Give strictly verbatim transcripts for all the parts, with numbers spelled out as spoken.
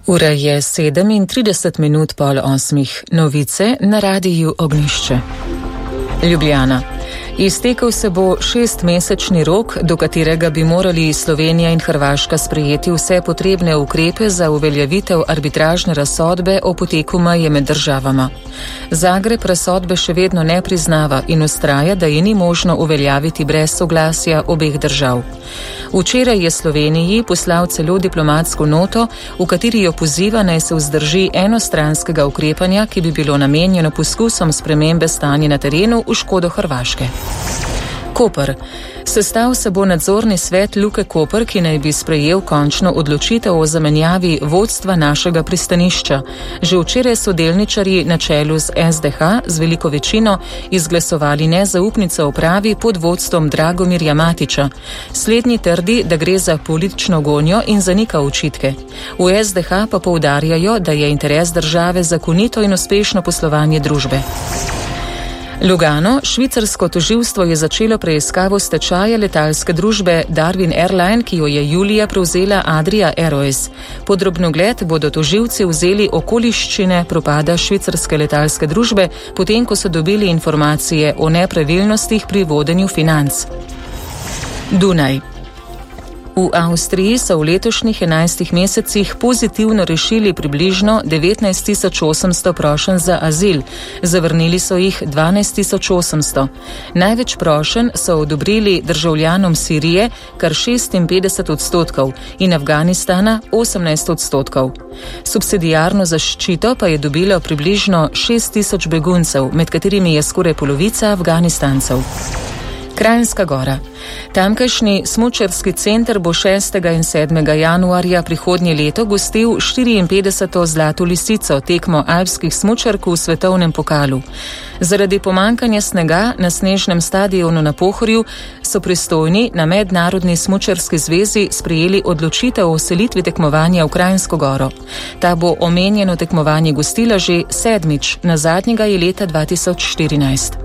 Ura je sedemintrideset minut pol osmih. Novice na radiju Ognjišče. Ljubljana. Iztekel se bo šestmesečni rok, do katerega bi morali Slovenija in Hrvaška sprejeti vse potrebne ukrepe za uveljavitev arbitražne razsodbe o poteku meje med državama. Zagreb razsodbe še vedno ne priznava in vztraja, da je ni možno uveljaviti brez soglasja obeh držav. Včeraj je Sloveniji poslal celo diplomatsko noto, v kateri jo poziva, naj se vzdrži enostranskega ukrepanja, ki bi bilo namenjeno poskusom spremembe stanja na terenu v škodo Hrvaške. Koper. Sestal se bo nadzorni svet Luke Koper, ki naj bi sprejel končno odločitev o zamenjavi vodstva našega pristanišča. Že včeraj so delničarji na čelu z es de ha z veliko večino izglasovali nezaupnico upravi pod vodstvom Dragomirja Matiča. Slednji trdi, da gre za politično gonjo in zanika očitke. V es de ha pa poudarjajo, da je interes države zakonito in uspešno poslovanje družbe. Lugano. Švicarsko tožilstvo je začelo preiskavo stečaja letalske družbe Darwin Airline, ki jo je julija prevzela Adria Airways. Pod drobnogled bodo tožilci vzeli okoliščine propada švicarske letalske družbe, potem ko so dobili informacije o nepravilnostih pri vodenju financ. Dunaj. V Avstriji so v letošnjih enajstih mesecih pozitivno rešili približno devetnajst tisoč osemsto prošenj za azil, zavrnili so jih dvanajst tisoč osemsto. Največ prošenj so odobrili državljanom Sirije, kar šestinpetdeset odstotkov, in Afganistana osemnajst odstotkov. Subsidijarno zaščito pa je dobilo približno šest tisoč beguncev, med katerimi je skoraj polovica Afganistancev. Kranjska Gora. Tamkajšnji smučarski center bo šestega in sedmega januarja prihodnje leto gostil štiriinpetdeseto Zlato lisico, tekmo alpskih smučark v svetovnem pokalu. Zaradi pomankanja snega na snežnem stadionu na Pohorju so pristojni na Mednarodni smučarski zvezi sprejeli odločitev o selitvi tekmovanja v Kranjsko Goro. Ta bo omenjeno tekmovanje gostila že sedmič, na zadnjega je leta dva tisoč štirinajst.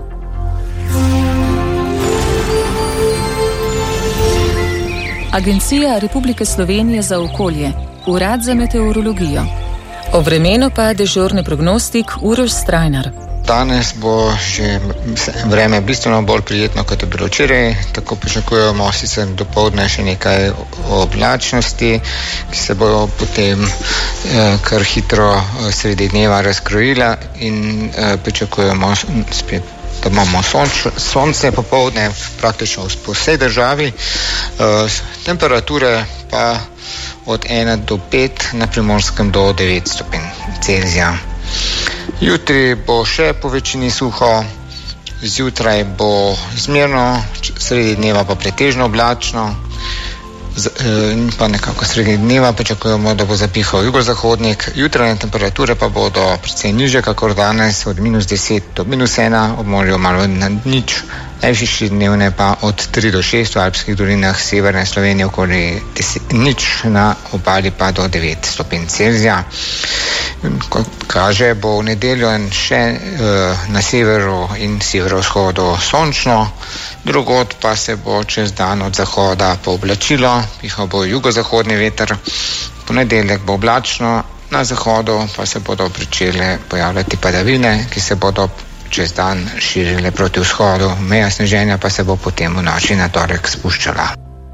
Agencija Republike Slovenije za okolje, Urad za meteorologijo. O vremenu pa dežurni prognostik Uroš Strajnar. Danes bo že vreme bistveno bolj prijetno, kot je bilo včeraj. Tako pričakujemo sicer dopoldne še nekaj oblačnosti, ki se bo potem eh, kar hitro sredi dneva razkrojila in eh, pričakujemo spet, da imamo sonč, sonce popoldne praktično po vsej državi, e, temperature pa od ena do pet, na Primorskem do devet stopinj Celzija. Jutri bo še po večini suho, zjutraj bo zmerno, sredi dneva pa pretežno oblačno, Z, eh, pa nekako sredi dneva pričakujemo, da bo zapihal jugozahodnik. Jutranje temperature pa bodo precej nižje, kakor danes, od minus deset do minus ena, ob morju malo nad nič, najvišji dnevne pa od tri do šest v alpskih dolinah severne Slovenije, okoli deset, nič na obali pa do devet stopinj Celzija. Kot kaže, bo v nedeljo še eh, na severu in severovzhodu sončno, drugod pa se bo čez dan od zahoda pooblačilo, pihal bo jugozahodni veter, ponedeljek bo oblačno, na zahodu pa se bodo pričele pojavljati padavine, ki se bodo čez dan širile proti vzhodu, meja sneženja pa se bo potem v noči na torek spuščala.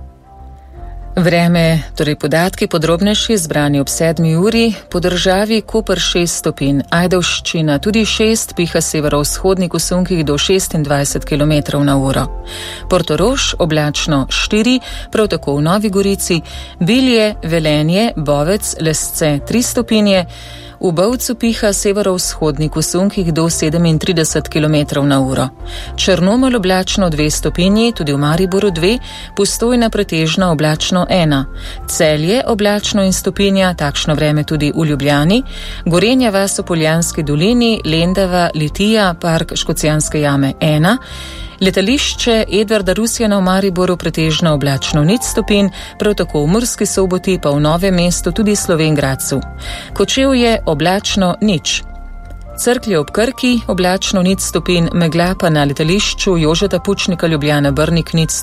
Vreme, torej podatki podrobnejši zbrani ob sedmi uri, po državi Koper šest stopinj, Ajdovščina tudi šest, piha severovzhodnik v sunkih do šestindvajset kilometrov na uro. Portorož oblačno štiri, prav tako v Novi Gorici, Bilje, Velenje, Bovec, Lesce tri stopinje, v Bovcu piha severovzhodnik v sunkih do sedemintrideset kilometrov na uro. Črnomelj oblačno dve stopinji, tudi v Mariboru dve, Postojna pretežno oblačno ena. Celje oblačno in stopinja, takšno vreme tudi v Ljubljani. Gorenja vas v Poljanski dolini, Lendava, Litija, park Škocjanske jame ena. Letališče Edvarda Rusjana v Mariboru pretežno oblačno nič stopinj, prav tako v Murski Soboti pa v Novem mestu tudi Slovenj Gradcu. Kočevje oblačno nič. Cerklje ob Krki oblačno nič stopinj, megla pa na letališču Jožeta Pučnika Ljubljana Brnik nič